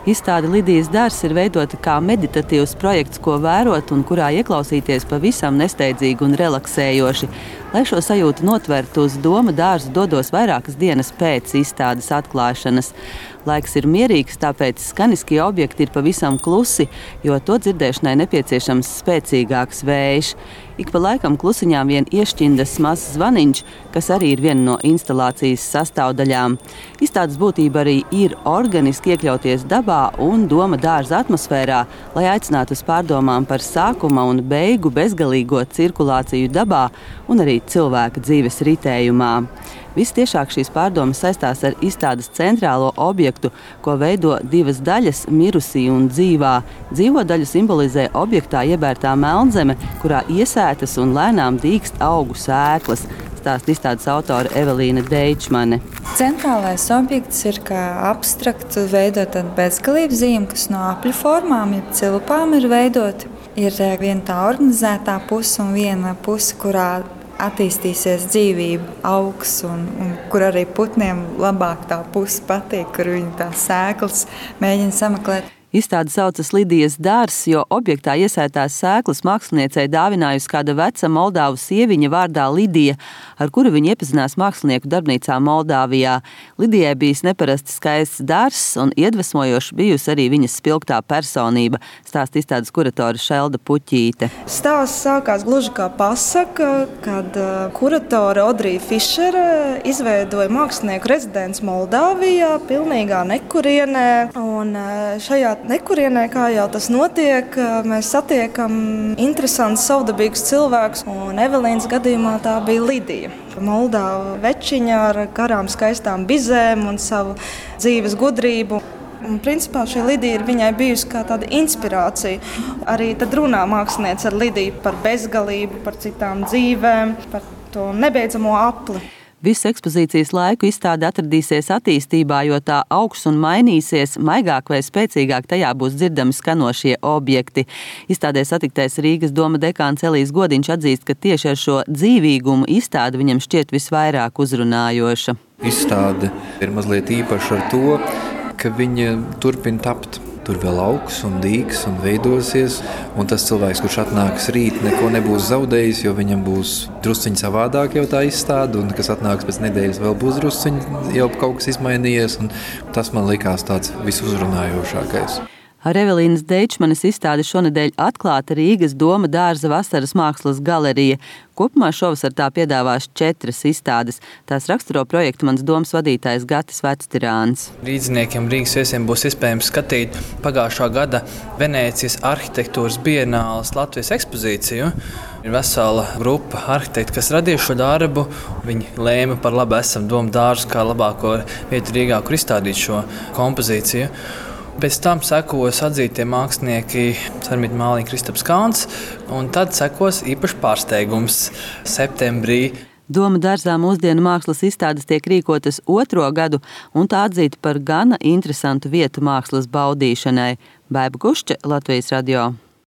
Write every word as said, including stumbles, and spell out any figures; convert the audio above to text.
Izstāde Lidijas dārzs ir veidota kā meditatīvs projekts, ko vērot un kurā ieklausīties pavisam nesteidzīgi un relaksējoši. Lai šo sajūtu notvertu, uz Doma dārzu dodos vairākas dienas pēc izstādes atklāšanas. Laiks ir mierīgs, tāpēc skaniskie objekti ir pavisam klusi, jo to dzirdēšanai nepieciešams spēcīgāks vējš. Ik pa laikam klusiņām vien iešķindas mazs zvaniņš, kas arī ir viena no instalācijas sastāvdaļām. Izstādes būtība arī ir organiski iekļauties dabā un Doma dārza atmosfērā, lai aicinātu uz pārdomām par sākuma un beigu bezgalīgo cirkulāciju dabā un arī cilvēka dzīves ritējumā. Vistiešāk šīs pārdomas saistās ar izstādes centrālo objektu, ko veido divas daļas – mirusī un dzīvā. Dzīvo daļu simbolizē objektā iebērtā melnzeme, kurā iesētas un lēnām dīkst augu sēklas, stāsta izstādes autore Evelīna Deičmane. Centrālais objekts ir kā abstraktu veidota bezgalības zīme, kas no apļu formām, ja cilpām ir veidota. Ir viena tā organizētā puse un viena puse, kurā attīstīsies dzīvība, augs, un, un kur arī putniem labāk tā puse patīk, kur viņi tās sēklas mēģina sameklēt. Izstāde saucas Lidijas dārzs, jo objektā iesētās sēklas māksliniecei dāvinājusi kāda veca moldāvu sieviņa vārdā Lidija, ar kuru viņa iepazinās mākslinieku darbnīcā Moldāvijā. Lidijai bijis neparasti skaists dārzs un iedvesmojoši bijusi arī viņas spilgtā personība, stāsta izstādes kuratore Šelda Puķīte. Stāsts sākās gluži kā pasaka, kad kuratore Odrija Fišere izveidoja mākslinieku rezidents Moldāvijā, pilnīgā nekurienē, un šajā nekurienē, kā jau tas notiek, mēs satiekam interesantus, savdabīgus cilvēkus, un Evelīnas gadījumā tā bija Lidija. Moldāva večiņa ar garām skaistām bizēm un savu dzīves gudrību. Un, principā šī Lidija ir viņai bijusi kā tāda inspirācija. Arī tad runā māksliniece ar Lidiju par bezgalību, par citām dzīvēm, par to nebeidzamo apli. Visu ekspozīcijas laiku izstāde atradīsies attīstībā, jo tā augs un mainīsies, maigāk vai spēcīgāk tajā būs dzirdami skanošie objekti. Izstādē satiktais Rīgas Doma dekāns Elijs Godiņš atzīst, ka tieši ar šo dzīvīgumu izstāde viņam šķiet visvairāk uzrunājoša. Izstāde ir mazliet īpaša ar to, ka viņa turpina tapt. Tur vēl augs un dīgs un veidosies, un tas cilvēks, kurš atnāks rīt, neko nebūs zaudējis, jo viņam būs drusciņi savādāk jau tā izstāde, un kas atnāks pēc nedēļas vēl būs drusciņi, jau kaut kas izmainījies, un tas man likās tāds visuzrunājošākais. Ar Evelīnas Deičmanes izstādi šonedēļ atklāta Rīgas Doma dārza vasaras mākslas galerija. Kopumā šovasar tā piedāvās četras izstādes. Tās raksturo projektu mans domas vadītājs Gatis Vectirāns. Rīdziniekiem Rīgas viesiem būs iespējams skatīt pagājušā gada Venēcijas arhitektūras bienāles Latvijas ekspozīciju. Ir vesela grupa arhitekti, kas radīja šo darbu. Viņi lēma par labu esam Doma dārzu kā labāko vietu Rīgā, kur izstādīt šo kompozīciju. Pēc tam sekos atzītie mākslinieki Sarmīta Māliņa, Kristaps Kāns, un tad sekos īpašs pārsteigums septembrī. Doma dārzā mūsdienu mākslas izstādes tiek rīkotas otro gadu, un tā atzīta par gana interesantu vietu mākslas baudīšanai. Baiba Gušče, Latvijas radio.